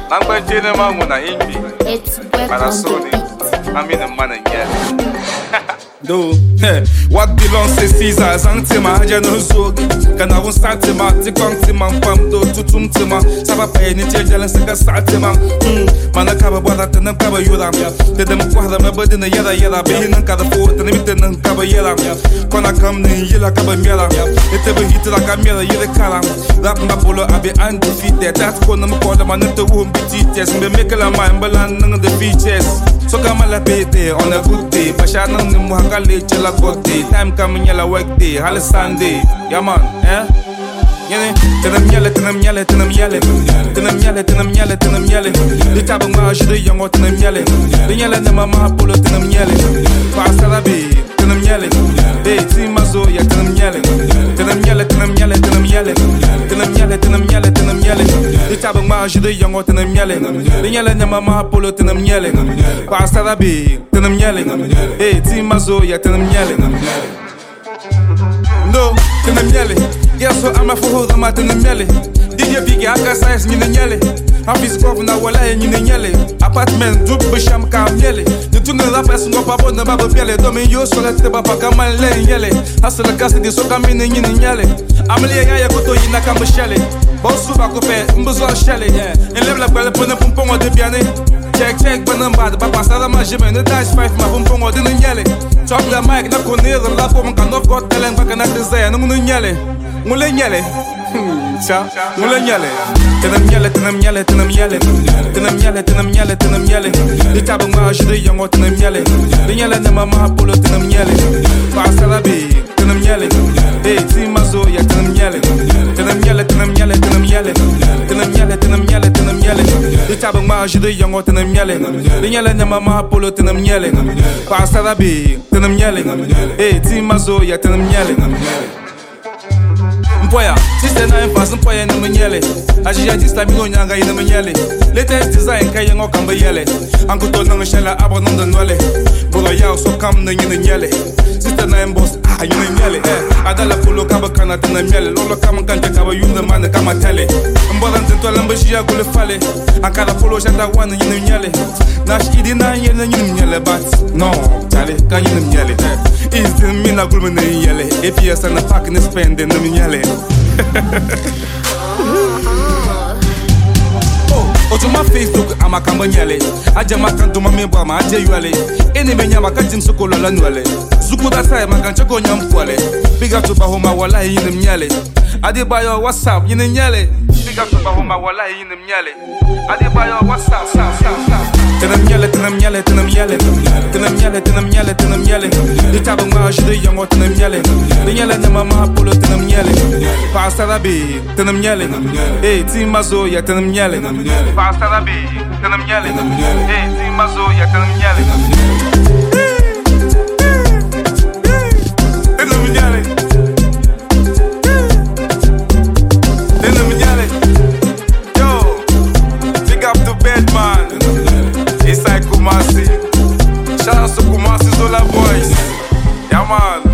Langba jene mangu na imbi. It's web Para on Sony. the beat. I'm in the man again. Do, what belongs to Caesar, Zantima, Janozo, can I start him out, the Quantima, Pamdo, Tutumtima, Sabapa, Nitel, and Saka Satima, Manakaba, and Kaba Yura, the Demquada, my body in the Yada, being and Kada Fort, and Limited and Kaba Yara, Kona come in Yilla Kaba Mera, it ever hit like a Mera Yelakala, that Napolo, I be undefeated, that's Kona Makola, and the womb be teachers, and the Mikala Mambalan, none of the features. So come a pete on a good day, Pashana Muhakali Chilla good day, time coming yellow work day, Hall Sunday, Yaman, eh? Tenam yellow, tenam yellow, tenam yellow, tenam yellow, tenam yellow, tenam yellow, the tab of Marsh, the young or tenam yellow, the yellow Mama Polo tenam yellow, Pastarabi, tenam yellow, hey, Timazo, ya tenam yellow, tenam yellow, tenam yellow, tenam yellow, tenam yellow, tenam yellow, tenam yellow, the tab of Marsh, the young or tenam yellow, the yellow Mama Polo tenam yellow, Pastarabi, tenam yellow, hey, Timazo, ya tenam yellow. No, tenam yellow. Yes, so I'm a fool, I'm at the Melly. Did you big Aka size in the Yelly? Office governor, Walla in the Yelly. Apartment, Duke Bisham Kam Yelly. The two other person go up on the Babu Belly. Domin, you so let the Bapakaman lay Yelly. Hustle the custody, so come in Yelly. Amelia Yakoto in a Kamashelle. Bosu Bakope, Mbuzo Shelley, and level up the Pumpong of the Piane. Check, Banamba, the Papa Salama Jim, and the dice 5 Mapumpong or the Yelly. Talk the mic, not Cornel, the Lapom, cannot got talent back and at the Zay, and Yelly. Mulenyale, Mulenyale, Tenam Tenam Yale, Tenam Yale, Tenam Yale, Tenam Yale, Tenam Yale, the Tabamash, the young or Tenam Yale, the Yale Mama Polo Tenam Yale, Pastarabi, Tenam Yale, hey, Timazo, ya Tenam Yale, Tenam Yale, Tenam Yale, Tenam Yale, Tenam Yale, Tenam Yale, Tenam Yale, the Tabamash, the young or Tenam Yale, the Yale Mama Polo Tenam Yale, Pastarabi, Tenam Yale, hey, Timazo, ya Tenam Yale. Mpoya, sister nine thousand poya in the Manyele. As you just like me on Yanga in the Manyele. Latest design Kayan Okamba Yele. Uncle Don Shella Abon on the Nwale. Bola Yao so come the Yele. Sister nine boss, you know Yele. Adala Polo Kabakana to the Yele. Lola Kamakan Kaba Yun the man the Kamatele. Mbolan to Lambashia Gule Fale. Akada Polo Shata one in the Yele. Nash Idina Yele Yele, but no, Charlie, can you Yele? Is the Mina Gulman Yele. APS and the parking is spending the Yele. Oh, to my Facebook, I'm a Cambanyale. I jamakan to my member, my Jayuale. Any Menyama Kajim Sukola Lanuale. Zukuda Sai, Makanchako Yampuale. Big up to Bahoma Wala in the Nyale. Adebayo, what's up in the Nyale? Big up to Bahoma Wala in the Nyale. Adebayo, what's up, Tenam Yale, Tenam Yale, Tenam Yale, Tenam Yale, Tenam Yale, Tenam Yale, the Tabamash, the young or Tenam Yale, the Yale Mama Polo Tenam Yale, Pastarabi, Tenam Yale, hey, Timazo, ya Tenam Yale, Pastarabi, Tenam Yale, hey, Timazo, ya Tenam Yale, Tenam Yale, Tenam Yale, yo, pick up the bed, man. It's like Kumasi. Shout out to Kumasi Zola boys. Yeah, man.